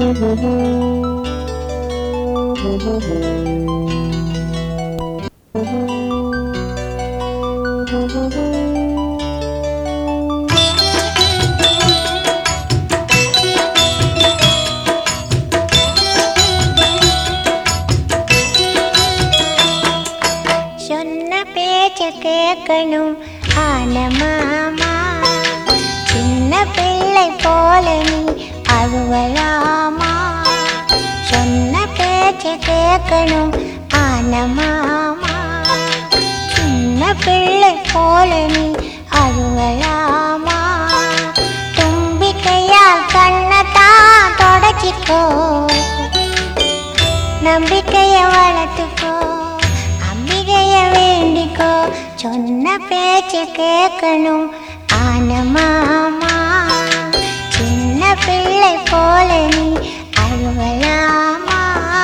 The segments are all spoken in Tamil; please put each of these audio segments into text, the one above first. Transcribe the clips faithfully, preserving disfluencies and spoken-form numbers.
கேட்கணும் ஆன மாமா சின்ன பிள்ளை போல நீ அழுவலாமா சொன்ன பேச்ச கேட்கணும் ஆன மாமா சின்ன பிள்ளை போல நீ அழுவலாமா தும்பிக்கையால் கண்ணத்தான் தொடச்சிக்கோ நம்பிக்கைய வளர்த்துக்கோ அம்பிகைய வேண்டிக்கோ சொன்ன பேச்ச கேட்கணும் ஆன மாமா சின்ன பிள்ளை போல நீ அழுவலாமா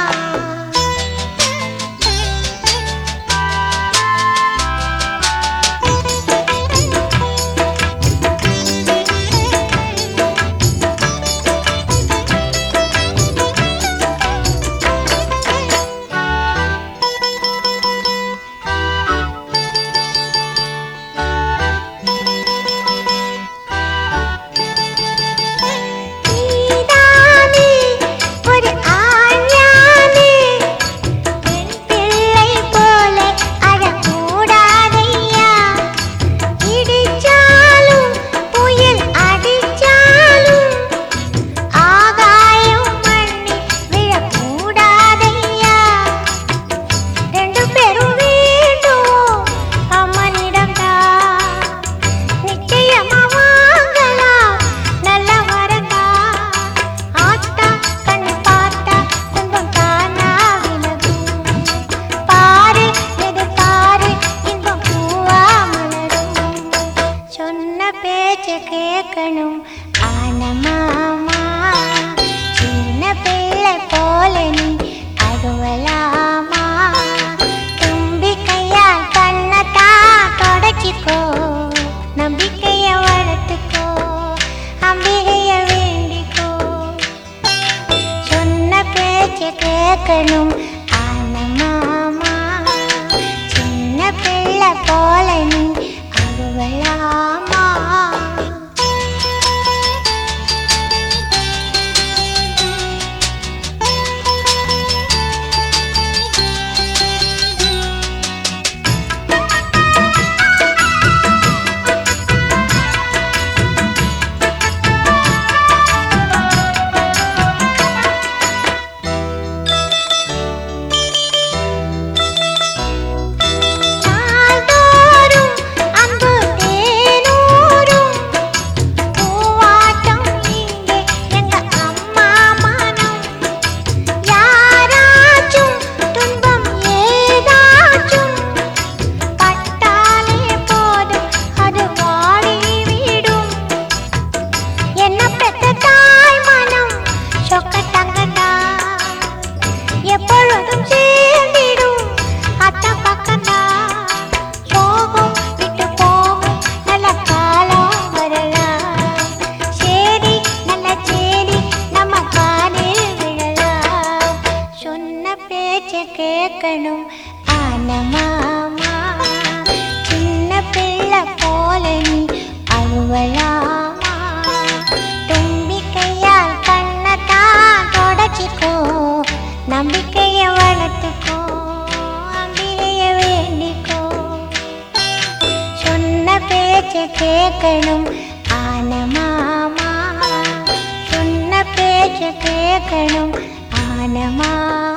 கேட்கணும் ஆன மாமா சின்ன பிள்ளை போல நீ அழுவலாமா தும்பிக்கையால் கண்ணத்தான் தொடச்சிக்கோ நம்பிக்கைய வளர்த்துக்கோ அம்பிகைய வேண்டிக்கோ சொன்ன பேச்ச கேட்கணும் ஆன மாமா சின்ன பிள்ளை போல நீ அழுவலாமா கேட்கணும் ஆன மாமா சின்ன பிள்ளை போல நீ அழுவலாமா தும்பிக்கையால் கண்ணத்தான் தொடச்சிக்கோ நம்பிக்கைய வளர்த்துக்கோ அம்பிகைய வேண்டிக்கோ சொன்ன பேச்ச கேட்கணும் ஆன மாமா சொன்ன பேச்ச கேட்கணும் ஆன மாமா